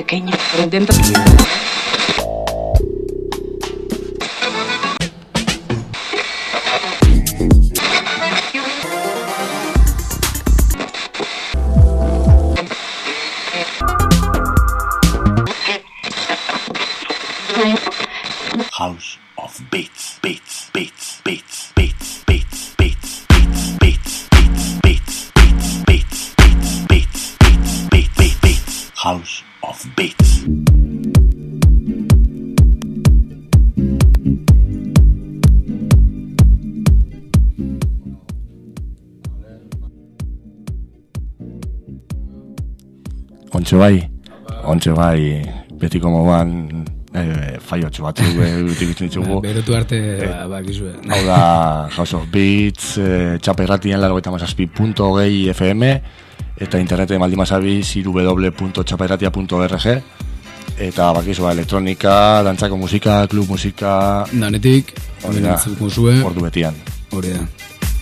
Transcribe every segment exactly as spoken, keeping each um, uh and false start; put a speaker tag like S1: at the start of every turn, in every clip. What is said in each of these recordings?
S1: pequeño, pero intento...
S2: House of Beats, Beats, Beats, Beats, Beats, Beats, Beats, Beats, Beats, Beats, Beats, Beats, Beats, Beats, Beats, Beats, Beats, Beats, House of Beats. Ontxe bai, ontxe bai, betiko moduan Eh, faiotxo bat utikitzen ditugu.
S3: Berotu arte bakizue.
S2: Hau da House of Beats, eh, txapa irratien laurogeita hamazazpi puntu hogei F M eta interneten maldimazabi w w w punto txapairratia punto org eta bakizua elektronika, dantzako musika, klub musika...
S3: Danetik,
S2: hori da, ordu betian.
S3: Hori da.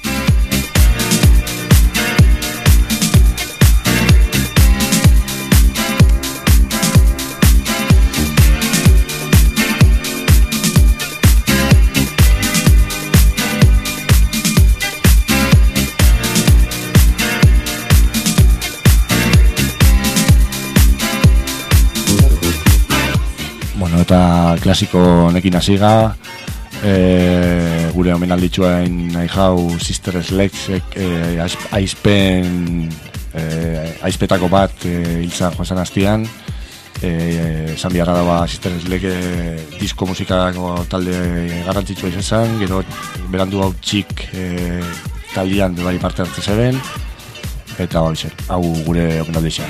S2: Eta klasiko nekin hasiga, e, gure omenalditxuain nahi jau Sister Sledge e, aizpen e, aizpetako bat e, hiltzan joan zan hastian, e, esan biharra daba Sister Sledge e, disko musikako talde garrantzitsua izan, gero berandu hau txik e, taldean bai parte hartze zeben, eta hau gure omenalditxua.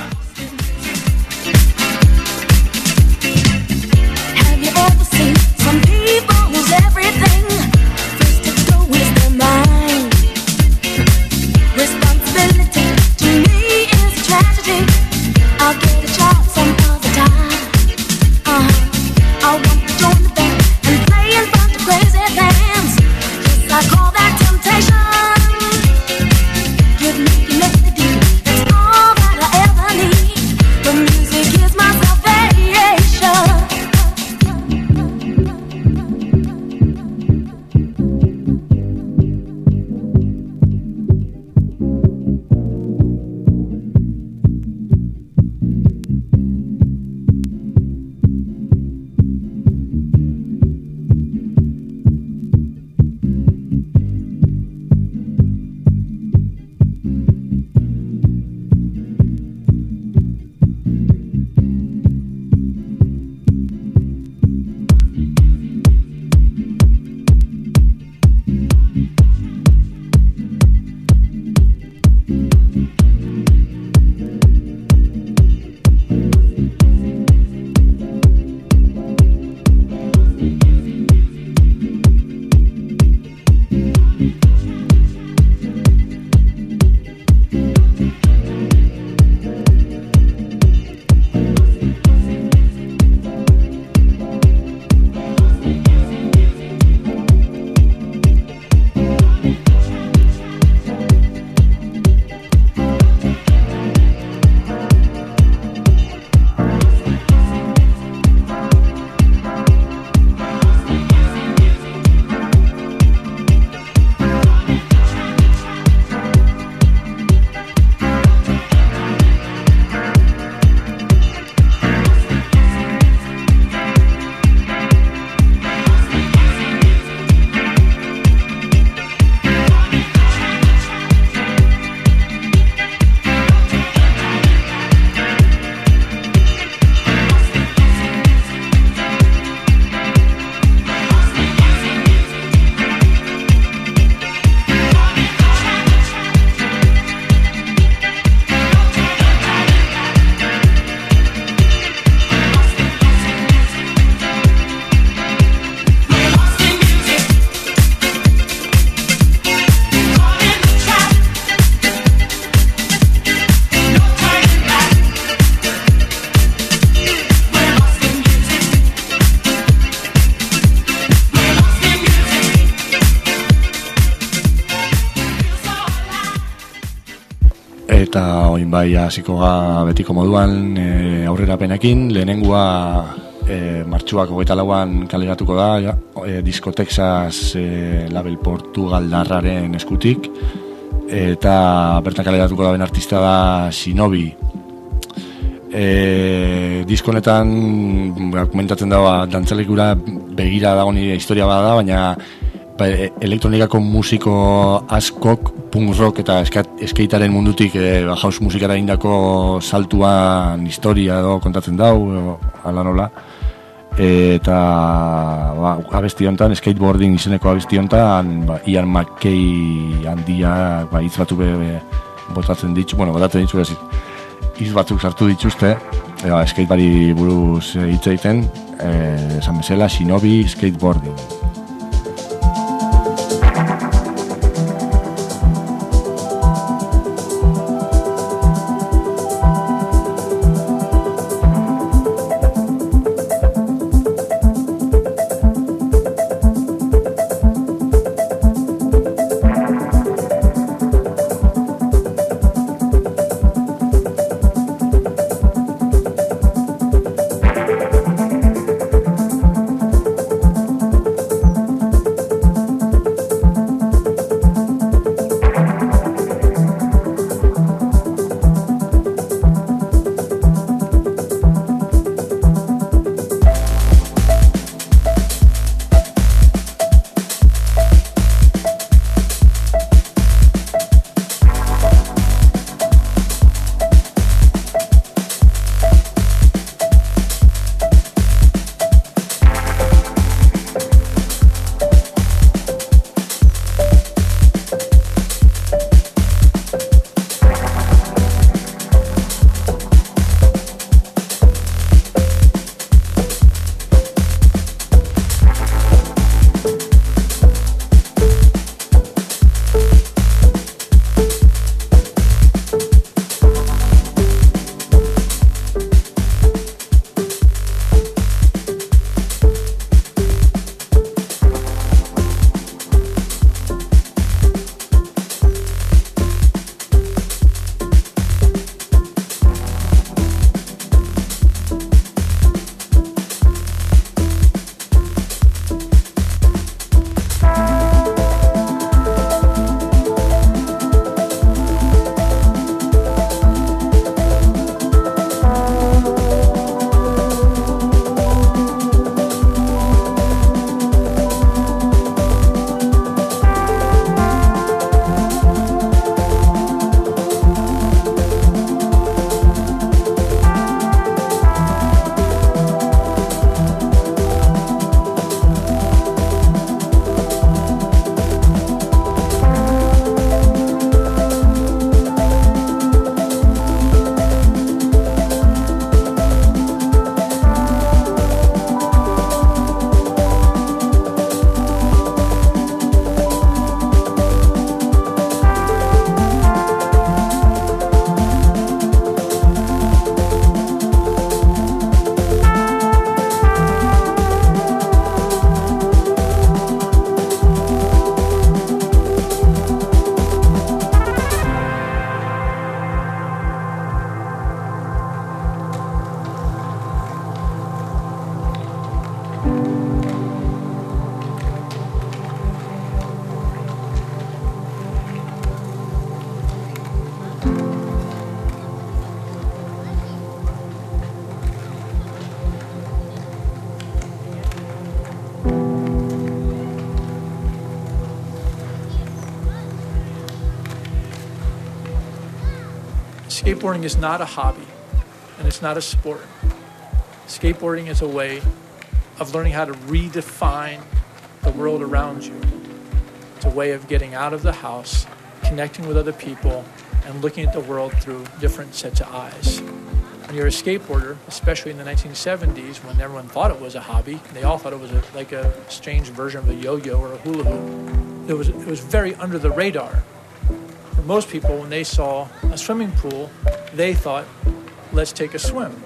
S4: Some people lose everything. First to go is their mind. Responsibility to me is a tragedy. I'll get a job some other time. Uh-huh. I want to join the band and play in front of crazy fans. Yes, I call that temptation. Give me your melody, that's all that I ever need.
S2: Orain bai hasiko ga betiko moduan e, aurrerapenekin, lehenengoa e, martxuak hogeita lauan kaleratuko da, ja, e, Disco Texas e, label portugaldarraren eskutik, eta bertan kaleratuko da ben artista da Shinobi. E, disko honetan komentatzen dagoa dantzalekura begira dago nire historia bada da, baina ba, elektronikako musiko askok punk rock eta skatearen mundutik e, ba, house musikara indako saltuan historia edo kontatzen dau, ala nola. Eta ba, abesti honetan, skateboarding izeneko abesti honetan, ba, Ian McKay handia ba, hitz batu be, be, botatzen ditzu, bueno, botatzen ditzu ez, hitz batzuk sartu dituzte, e, skatebari buruz hitz egiten, e, esan bezala, Shinobi skateboarding.
S1: Skateboarding is not a hobby, and it's not a sport. Skateboarding is a way of learning how to redefine the world around you. It's a way of getting out of the house, connecting with other people, and looking at the world through different sets of eyes. When you're a skateboarder, especially in the nineteen seventies, when everyone thought it was a hobby, they all thought it was a, like a strange version of a yo-yo or a hula hoop. It was, it was very under the radar. For most people, when they saw a swimming pool, they thought, let's take a swim.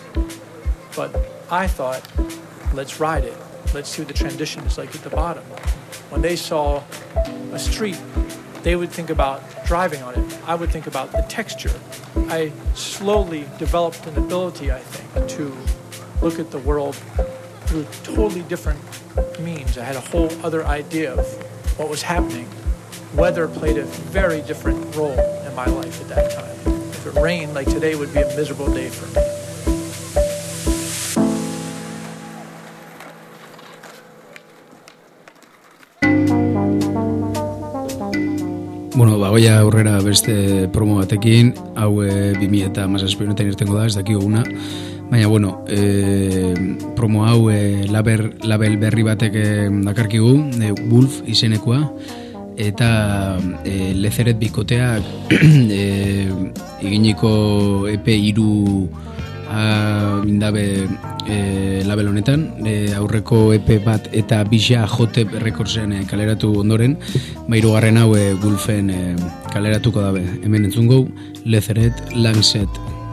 S1: But I thought, let's ride it. Let's see what the transition is like at the bottom. When they saw a street, they would think about driving on it. I would think about the texture. I slowly developed an ability, I think, to look at the world through totally different means. I had a whole other idea of what was happening. Weather played a very different role in my life at that time. If it rained, like today would be a miserable day for me.
S3: Bueno, ba, goia aurrera beste promo batekin, hau e, bi mila hamazazpi honetan irtengo da, ez dakiko una. Baina, bueno, e, promo hau e, laber, label berri batek e, dakarkigu, e, Wolf izenekoa, eta e, Lezeret bikoteak e, iginiko E P hiru a, indabe e, label honetan, e, aurreko E P bat eta bisa Jotep Recordsen e, kaleratu ondoren, bairugarren hau e, Wolfen e, kaleratuko dabe. Hemen entzungo, Lezeret Lancet.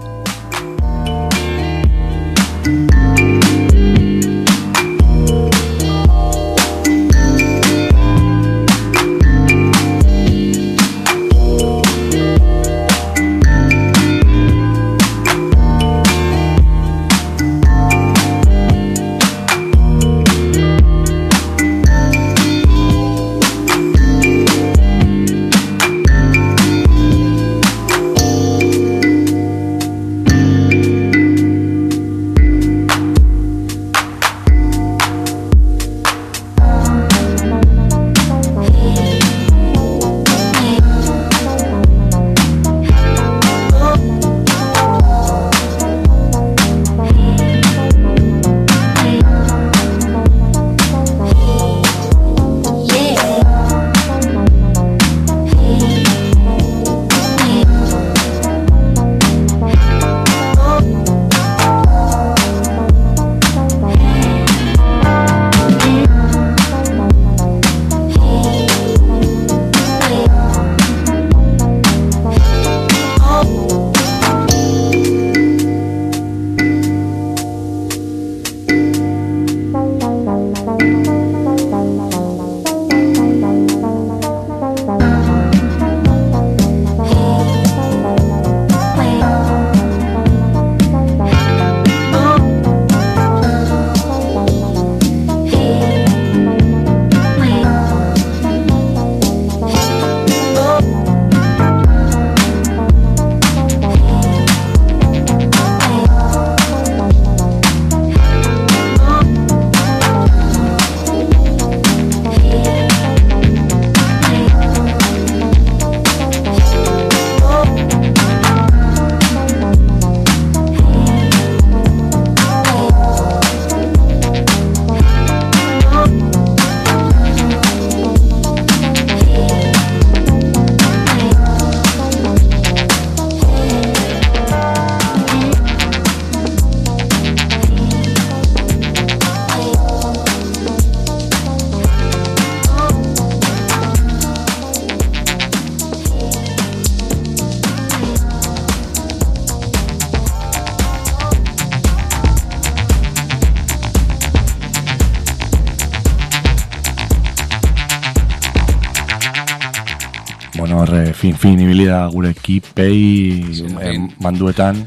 S2: fin fin ibilida gure ekipei eh, manduetan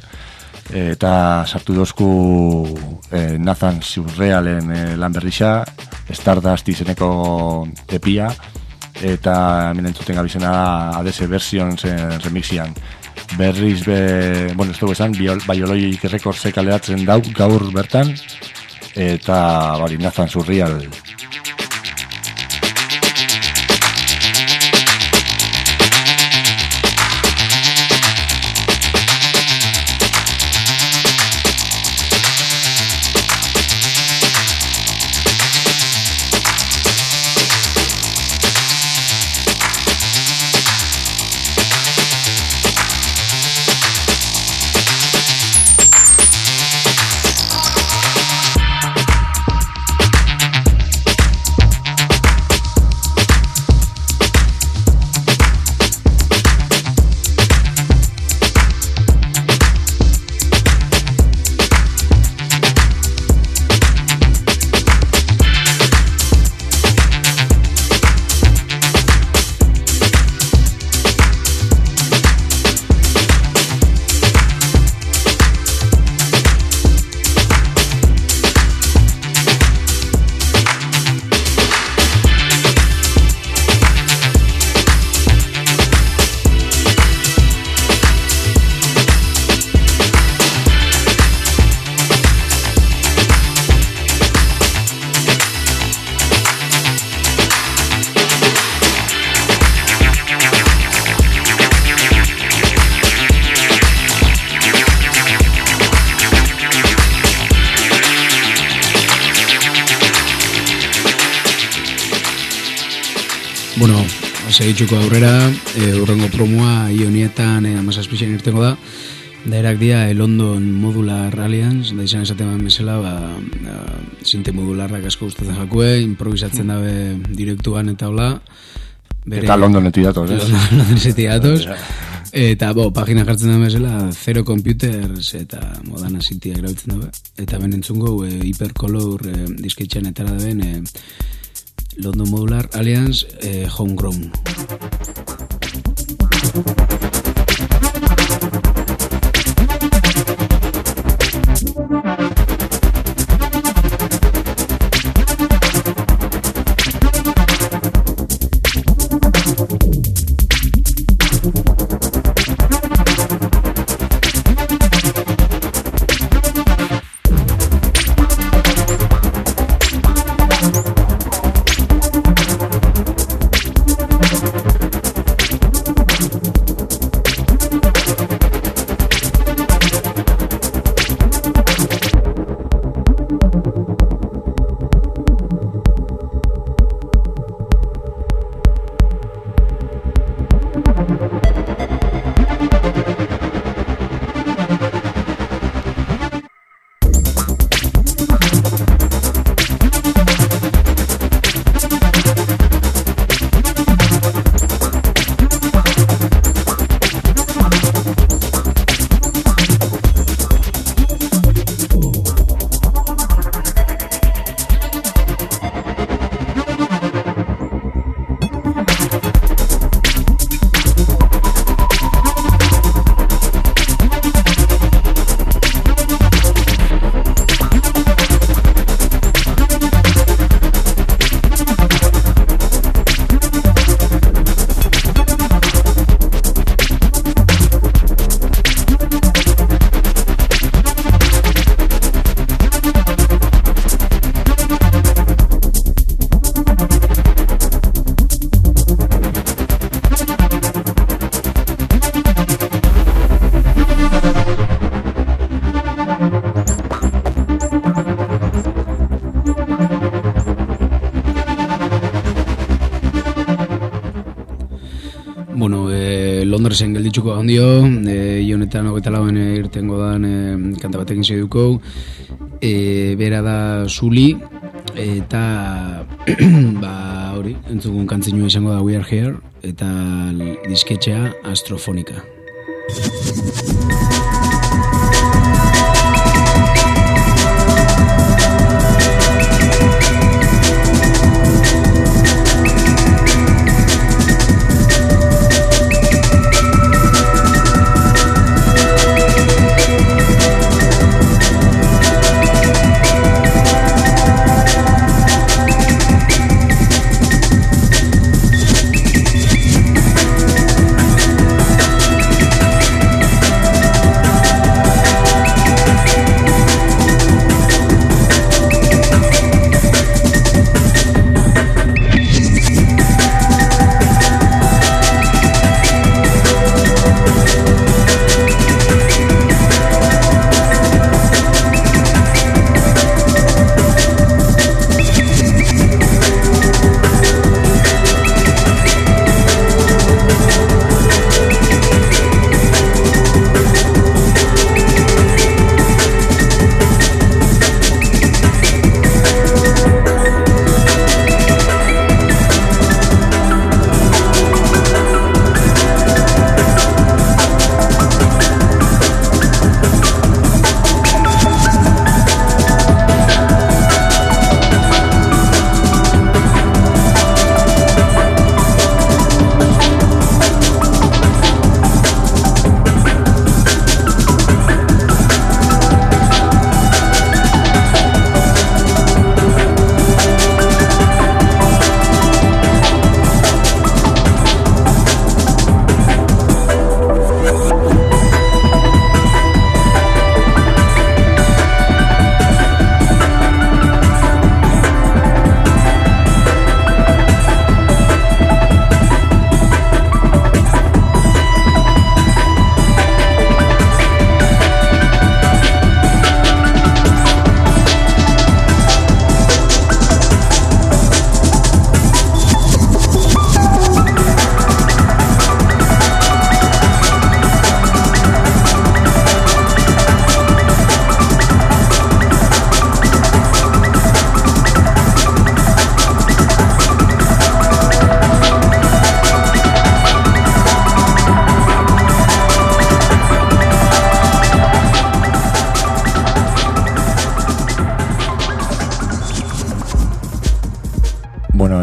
S2: eta sartu dozku eh, Nathan Surrealen eh, lan berrixa, Stardust izeneko epia, eta hemen entzuten gabizena A D S Versions eh, remixian. Berriz be, bueno, ez dugu esan, Biologic Records kaleratzen dau gaur bertan, eta bari Nathan Surreal.
S3: segitxuko aurrera, e, urrengo promoa ionietan e, amazazpixen irtengo da, da erak dia e, London Modular Alliance, da izan esaten ban bezala, ba, ba, sinte modularrak asko gustatzen jakue, improvisatzen dabe direktuan eta hola. Bere,
S2: eta Londonetik datoz, ez?
S3: Londonetik datoz. Eta, bo, pagina jartzen da bezala, Zero Computers eta Modana City erabiltzen dabe. Eta ben entzungo, e, Hypercolor e, disketxean etara daben, e, London Modular Alliance eh, Homegrown. Londresen gelditzuko handio, e, ionetan hogeita lauen irtengo dan e, kanta batekin segiduko, e, bera da Zuli, eta ba hori, entzugun kantzinu izango da We Are Here, eta disketxea Astrofonika.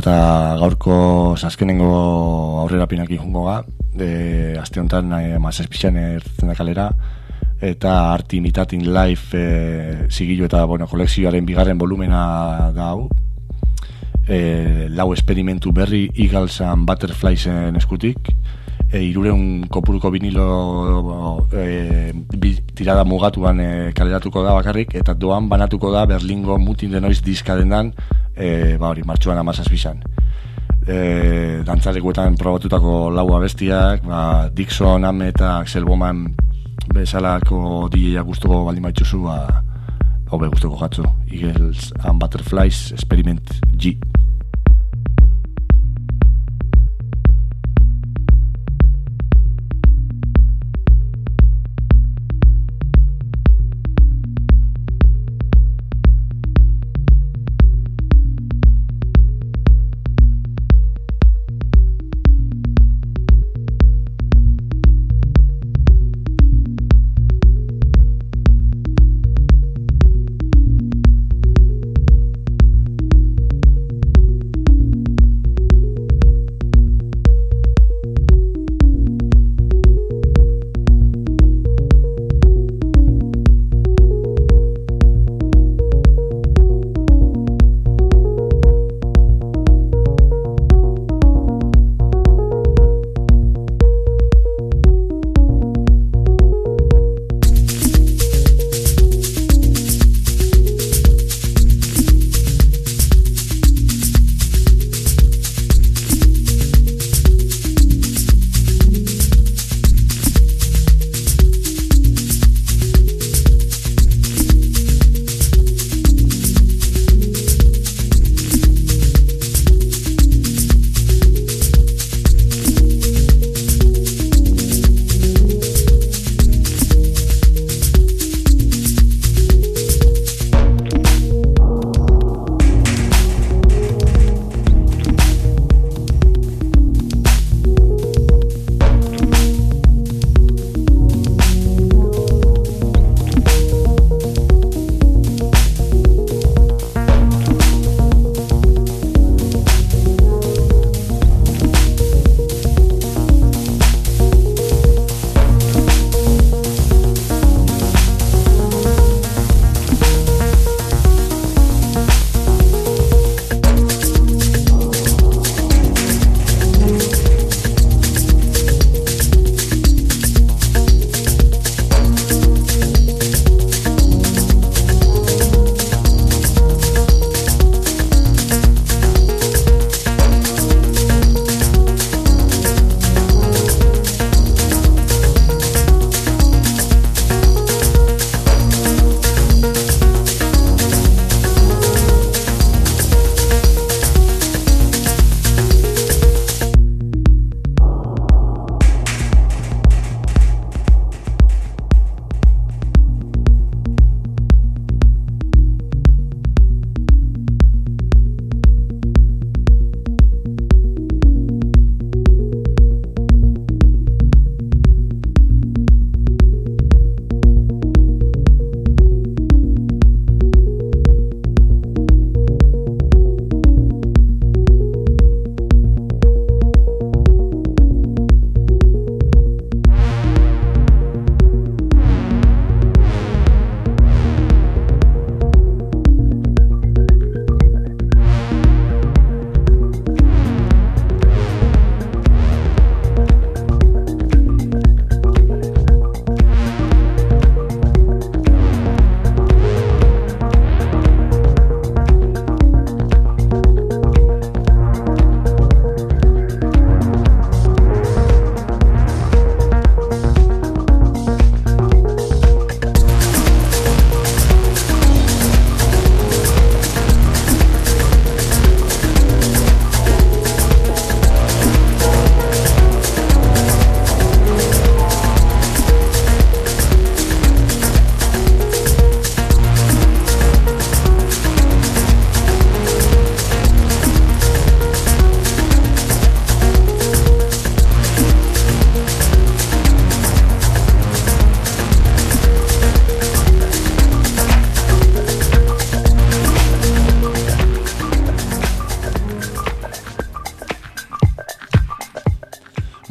S2: eta gaurko azkenengo aurrerapenak jungo ga, e, aste honetan e, mazazpixan ertzen da kalera, eta Art Imitating Life e, zigilu eta bueno, kolekzioaren bigarren volumena da hau, e, lau esperimentu berri Eagles and Butterfliesen eskutik, e, irureun kopuruko vinilo e, bi, tirada mugatuan e, kaleratuko da bakarrik, eta doan banatuko da Berlingo Mutin the Noise diska dendan, e, ba hori, martxuan amazazpizan. E, dantzarekuetan probatutako lau abestiak, ba, Dixon, Ame eta Axel Boman bezalako D J-ak gustuko baldin baitzuzu, ba, hobe gustuko jatzu. Eagles and Butterflies Experiment G.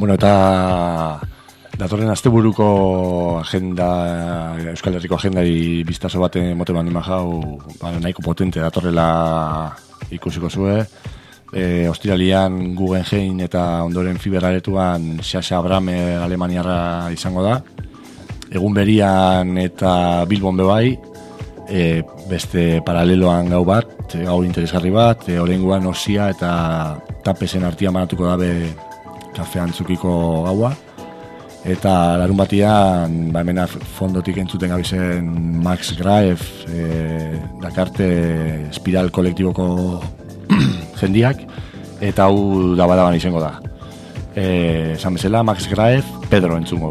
S2: Bueno, eta datorren asteburuko agenda, Euskal Herriko agendari biztazo baten mote bandi majau, ba, nahiko potente datorrela ikusiko zue. E, Ostiralian Guggenheim eta ondoren Fiberaretuan Xaxa Abrame alemaniarra izango da. Egun berian eta Bilbon bebai, e, beste paraleloan gau bat, gaur interesgarri bat, e, orenguan Osia eta Tapesen artia manatuko dabe kafean zukiko gaua. Eta larun batian, ba hemen fondotik entzuten gabizen Max Graef, e, dakarte espiral kolektiboko jendiak, eta hau dabadaban izango da. E, esan bezala, Max Graef, Pedro entzungo.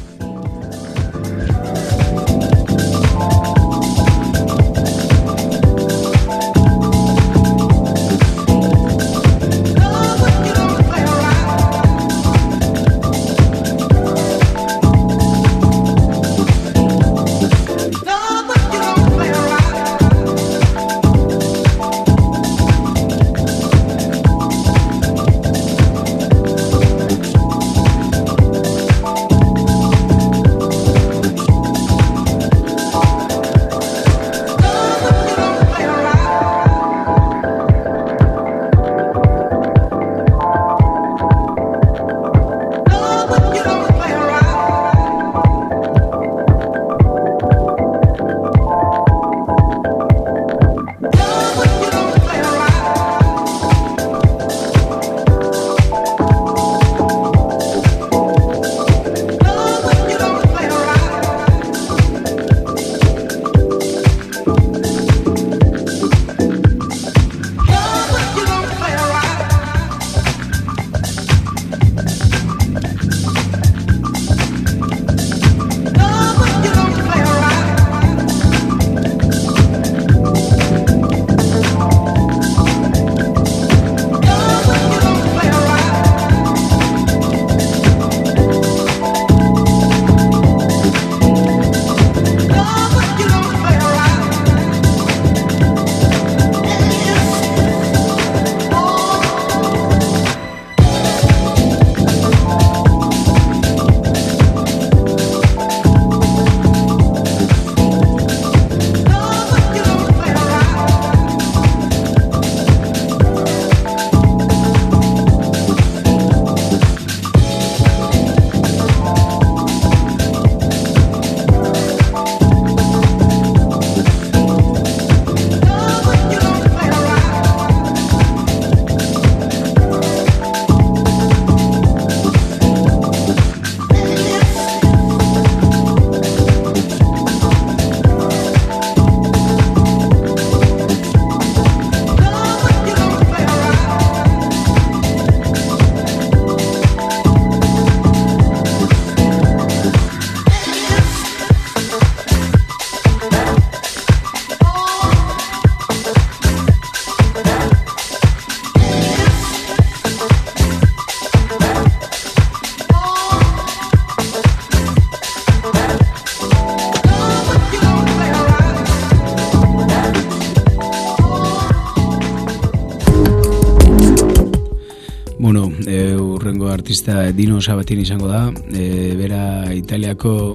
S3: Bueno, e, urrengo artista Dino Sabatini izango da, e, bera Italiako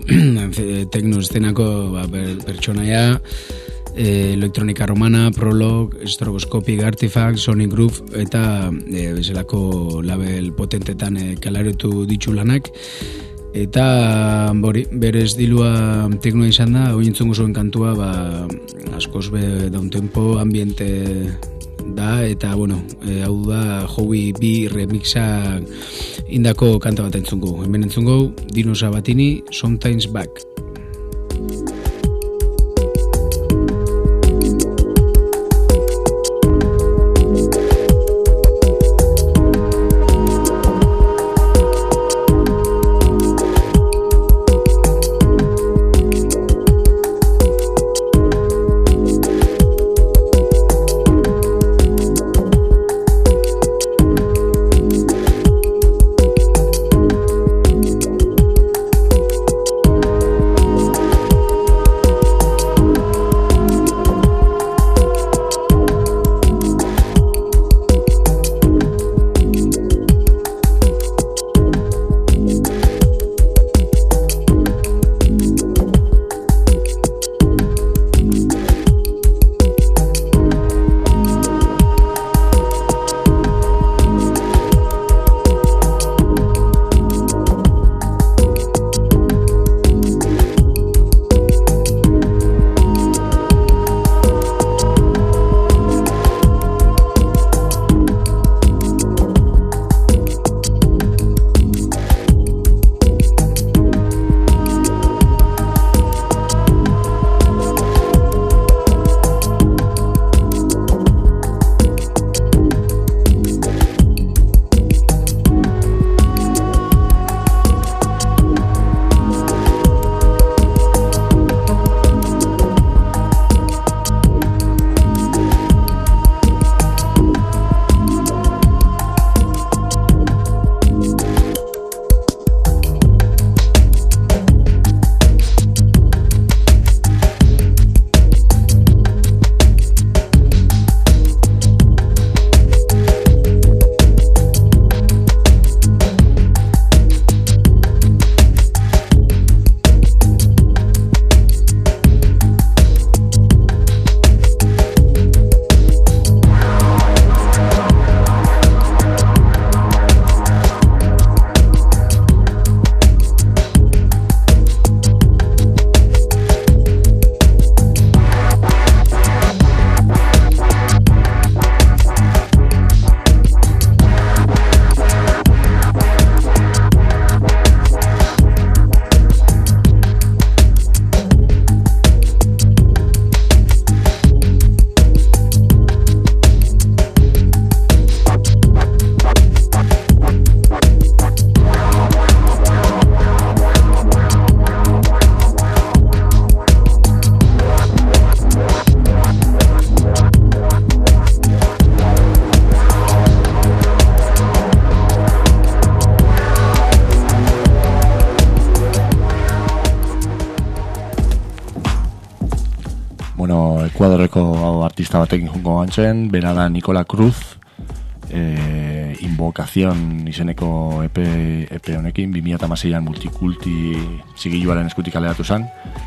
S3: tekno estenako ba, pertsonaia, e, elektronika romana, Prolog, Stroboscopic Artifact, Sonic Groove eta e, bezalako label potentetan e, kalaretu ditu lanak. Eta bori, berez dilua teknoa izan da, hori entzungo zuen kantua, ba, askoz be dauntempo, ambiente da, eta bueno, e, hau da Howie B remixa indako kanta bat entzungo. Hemen entzungo, Dino Sabatini, Sometimes Back.
S2: bueno, Ekuadorreko artista batekin jungo gantzen, bera da Nikola Cruz, e, Invocación izeneko EP, EP honekin, bi mila hamaseian Multikulti zigiluaren eskutik kaleratu zen,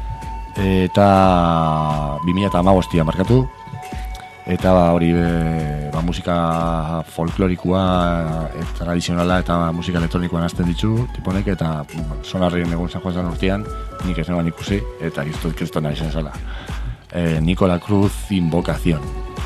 S2: eta bi mila hamabostian markatu, eta ba, hori be, ba, musika folklorikoa, e, tradizionala eta musika elektronikoan hasten ditu, tiponek, eta sonarrien egun San Juan San urtean, nik ez neban ikusi, eta giztut kristona izan zela. E, Nikola Cruz, Invocación.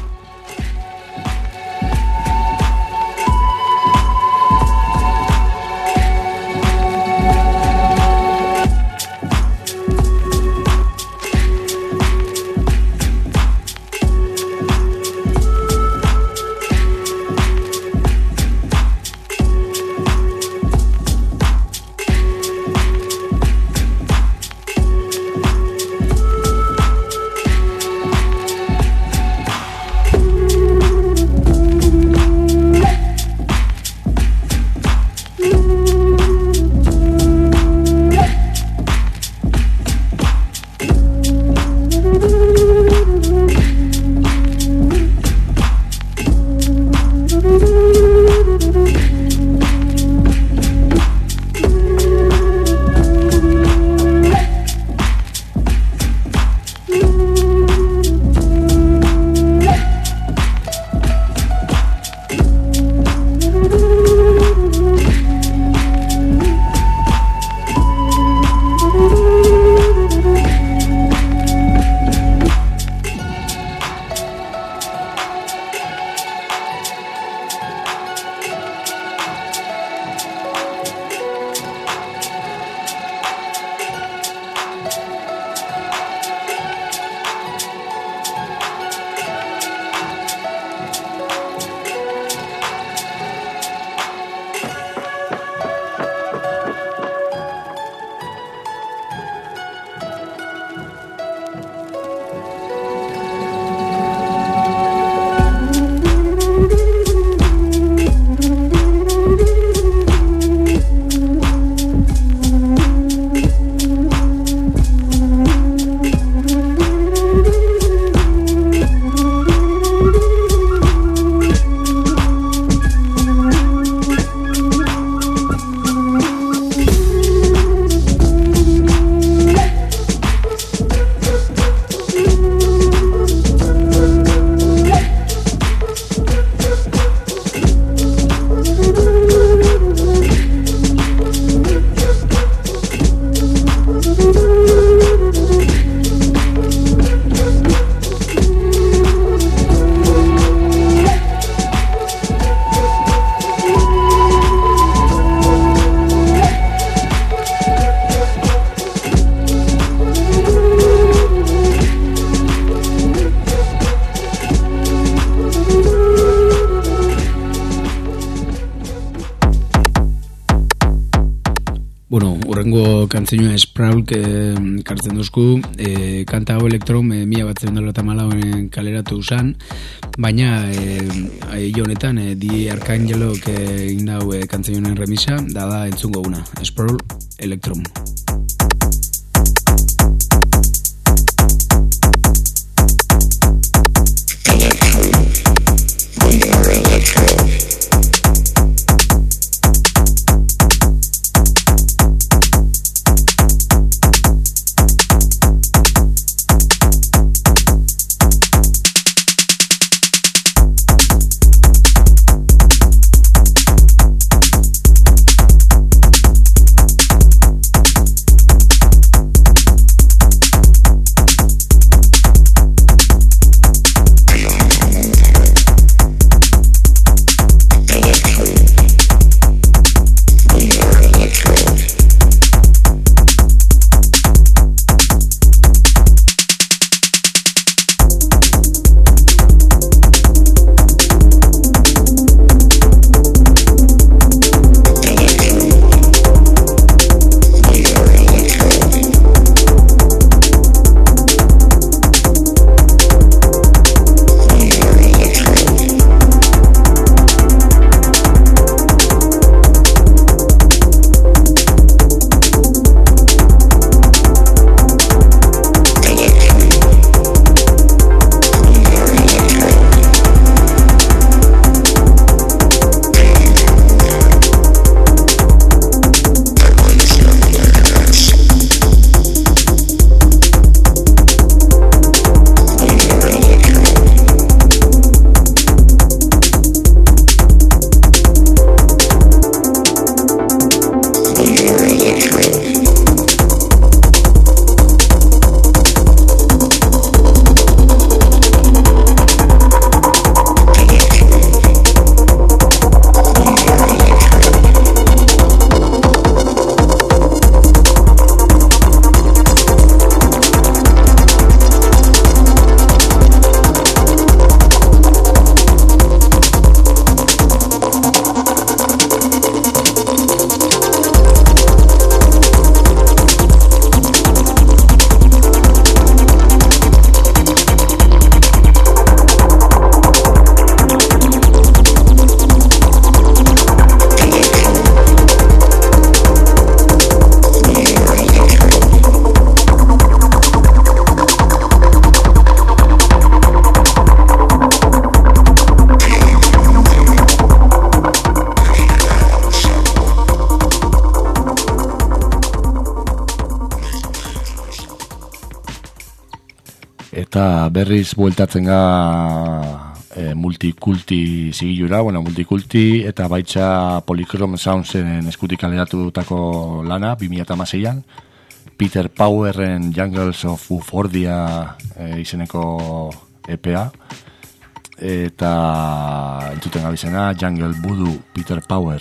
S3: Kantzinua Sprawl eh, kartzen duzku, eh, kanta hau elektron eh, mila bat zerendalo eta malauen kaleratu usan, baina eh, honetan eh, Di Arkangelok eh, indau eh, kantzinuaren remisa, da da entzungo una, Sprawl elektron.
S2: Eta berriz bueltatzen ga e, multikulti zigilura, bueno, multikulti eta baitza Polychrome Soundsen eskutik kaleratutako lana, bi mila hamaseian, Peter Powerren Jungles of Ufordia e, izeneko E P A, eta entzuten gabizena Jungle Voodoo Peter Power.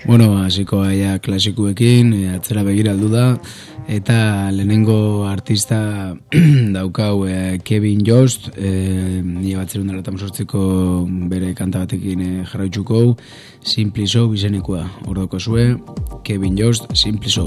S3: Bueno, hasiko aia klasikuekin, e, atzera begira aldu da, eta lehenengo artista daukau e, Kevin Jost, e, nire batzerun dara tamsortziko bere kanta batekin e, jarraitzuko, Simply So bizenikoa, ordoko zue, Kevin Jost, Simply So.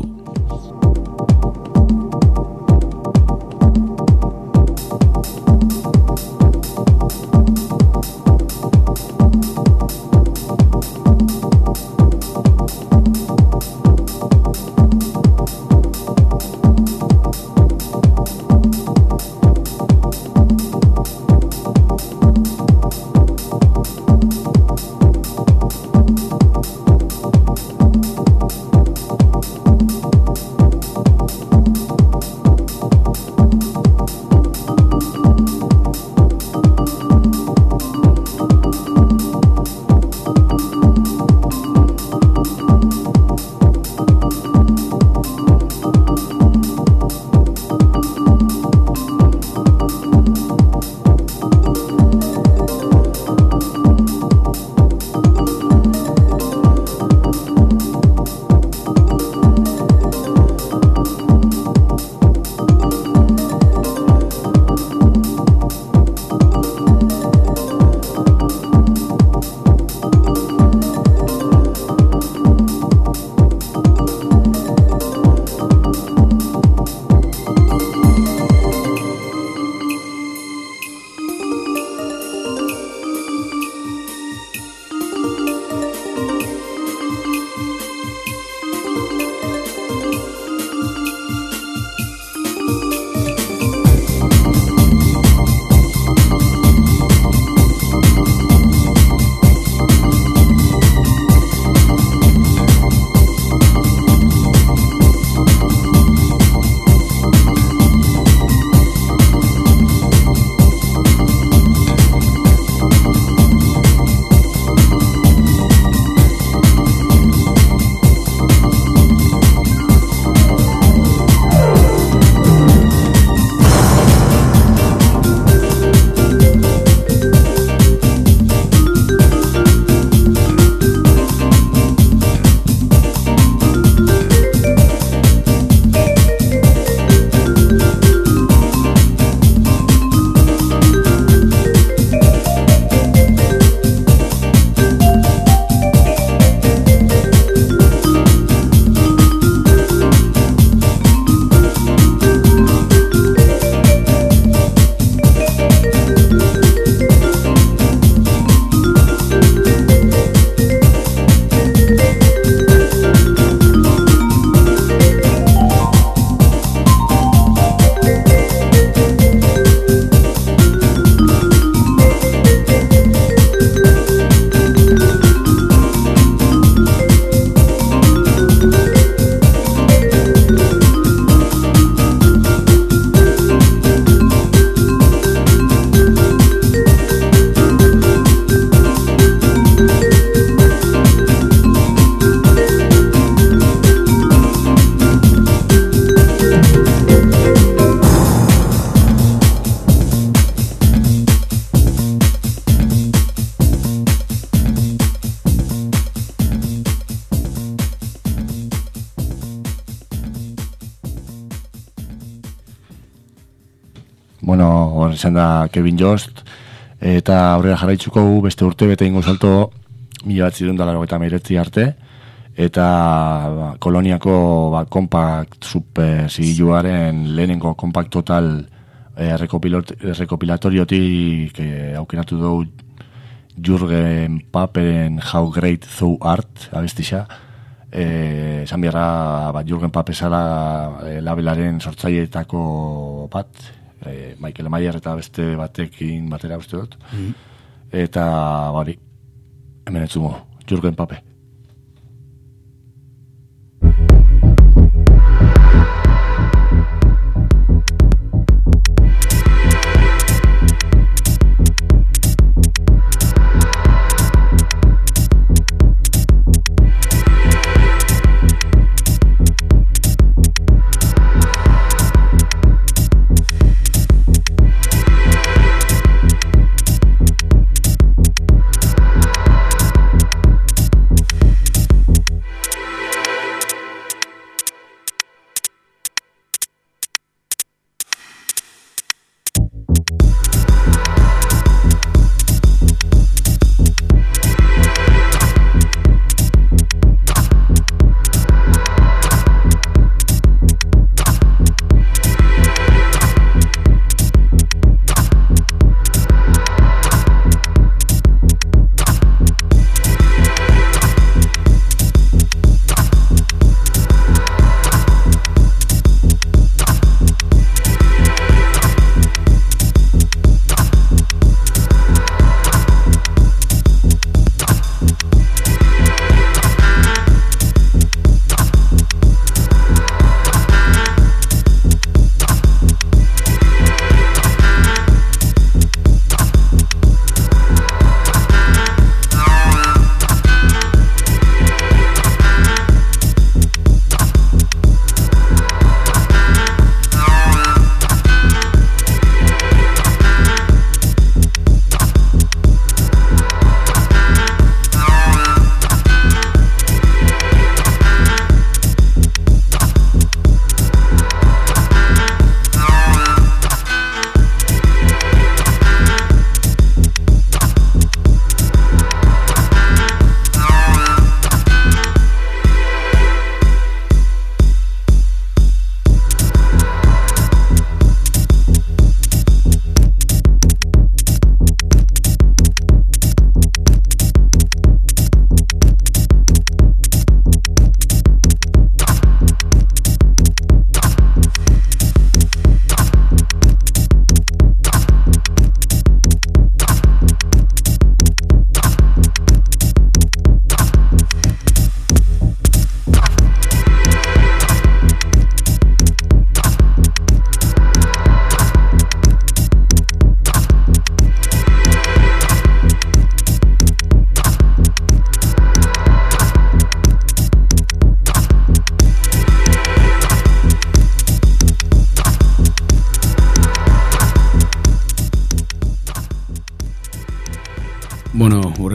S2: Bueno, hor izan da Kevin Jost, eta aurrera jarraitzuko beste urte bete ingo salto mila bat zirun dala eta meiretzi arte, eta ba, Koloniako ba, Compact Super zigiluaren lehenengo Compact Total eh, rekopilatoriotik eh, aukeratu dugu Jürgen Paperen How Great Thou Art abestixa. Eh, esan biharra ba, Jürgen Pape zara eh, labelaren sortzaileetako bat, eh, Michael Mayer eta beste batekin batera uste dut. Mm-hmm. Eta bari, hemen etzumo, Jürgen Pape.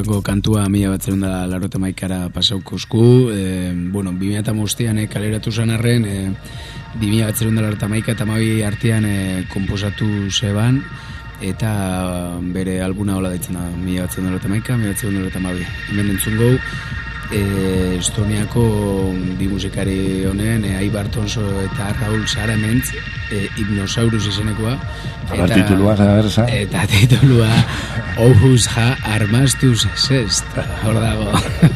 S3: urrengo kantua mila batzerun da larota maikara pasaukozku, e, bueno, bi mila eta mostean e, kaleratu zan arren, e, bi mila batzerun da larota maika eta mabi artean e, komposatu zeban, eta bere albuna hola daitzen da, mila batzerun da larota maika, mila batzerun da larota mabi. Hemen entzun gau, e, Estoniako bi musikari honen, e, Aibar Tonso eta Raul Saramentz, e, Hipnosaurus izenekoa.
S2: Eta titulua, zara
S3: Eta titulua, Ohus ha armastus sest. Hor dago.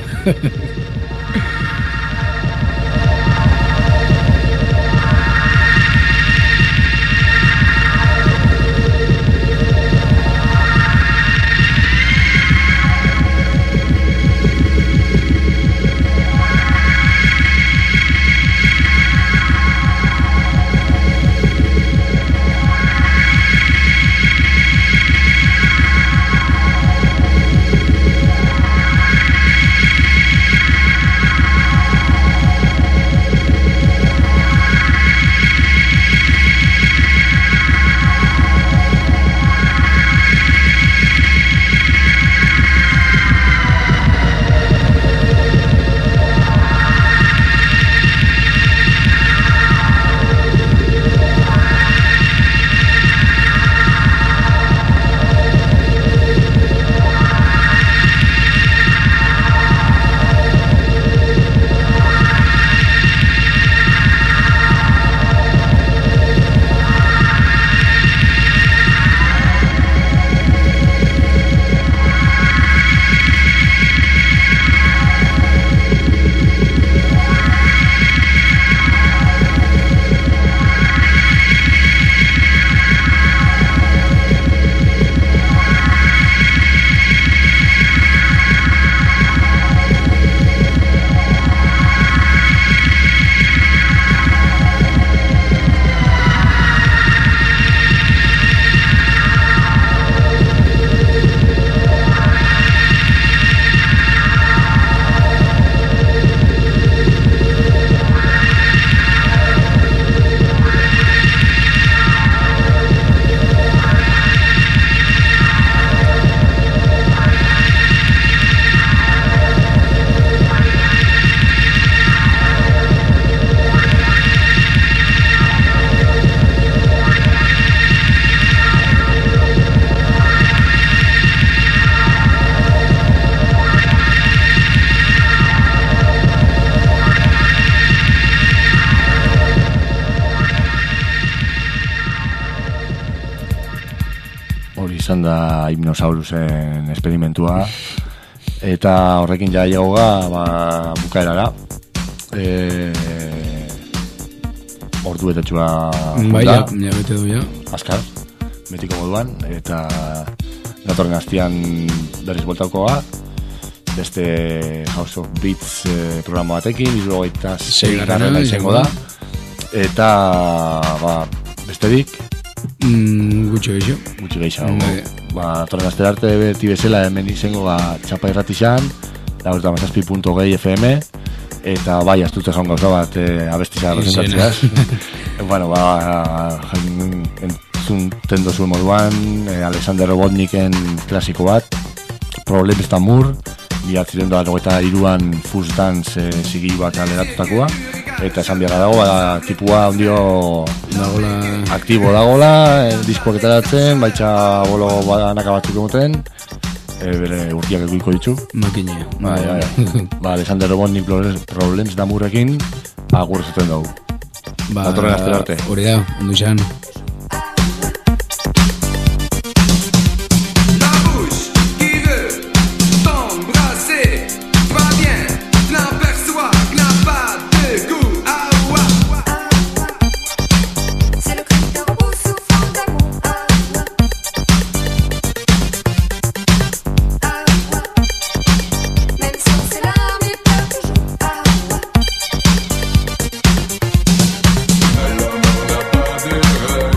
S2: izan da Hipnosaurusen esperimentua, eta horrekin ja jagoga ba, bukaerara. E, ordu betetxua
S3: bai, ja, ja bete du ja.
S2: Azkar, betiko moduan, eta datorren hastian berriz boltaukoa, beste House of Beats eh, programa batekin, irurogeita sei garrana izango da, eta ba, besterik,
S3: Mm, gutxo geixo.
S2: Gutxo geixo. Ba, torren azte arte beti bezala hemen izango ba, txapa irratixan, laurta mazazpi punto gehi F M, eta bai, astutze jaun gauza bat e, abestizar resentatziaz. Bueno, ba, entzun tendo zuen moduan, e, Alexander Robotniken klasiko bat, Problems d'Amour, bihatziren da eta iruan Fuzz Dance e, zigi bat aleratutakoa, eta esan biarra dago, ba, tipua ondio
S3: dagola
S2: aktibo dagola, e, diskoak etaratzen, baitxa bolo banaka batzuk emoten, e, bere urtiak eguiko ditu.
S3: Makine.
S2: Bai, bai, bai. Ba, Alexander Robotnik Problems d'Amourrekin, agur zuten dugu.
S3: Ba,
S2: datorren azte arte.
S3: Hori da, ondo izan.
S5: Elle n'a pas de rêve.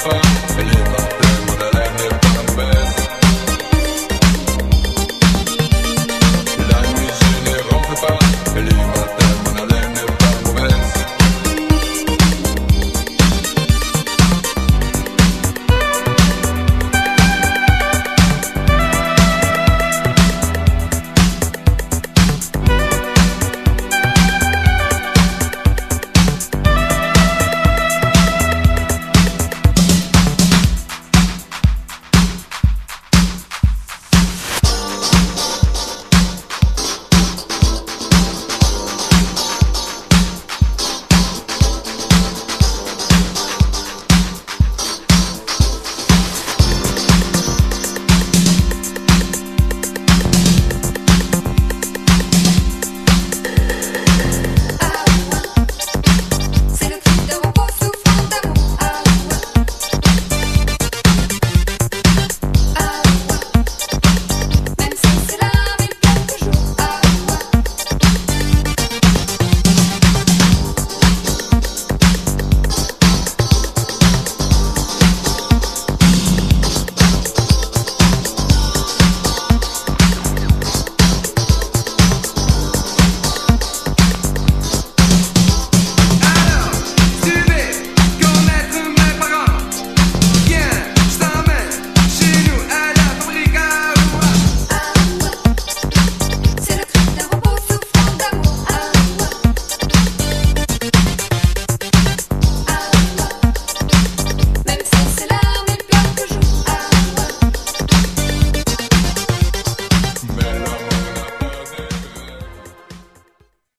S5: fun.